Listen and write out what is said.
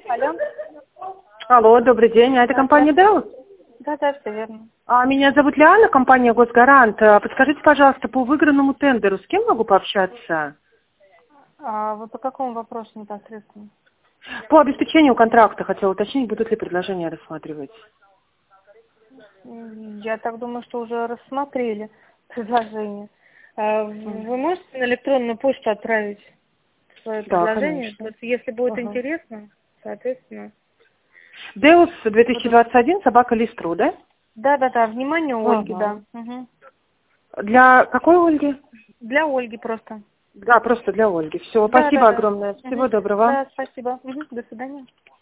Алло. Алло, добрый день. А это компания Dell? Да, все верно. Меня зовут Лиана, компания Госгарант. Подскажите, пожалуйста, по выигранному тендеру с кем могу пообщаться? Вы по какому вопросу непосредственно? По обеспечению контракта хотела уточнить, будут ли предложения рассматривать. Я так думаю, что уже рассмотрели предложение. Вы можете на электронную почту отправить свое Да, предложение? конечно. Вот если будет Ага. интересно, соответственно. Deus 2021, собака Листру, да? Да, внимание Ольги, Ага. да. Угу. Для какой Ольги? Для Ольги просто. Да, просто для Ольги. Все, Да. спасибо огромное. Всего Угу. доброго. Да, спасибо. Угу. До свидания.